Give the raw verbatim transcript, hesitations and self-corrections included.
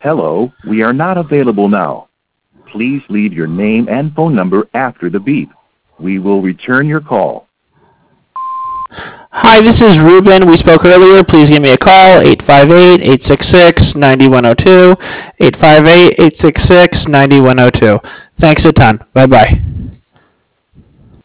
Hello, we are not available now. Please leave your name and phone number after the beep. We will return your call. Hi, this is Ruben. We spoke earlier. Please give me a call, eight five eight, eight six six, nine one zero two, eight five eight, eight six six, nine one zero two. Thanks a ton. Bye-bye.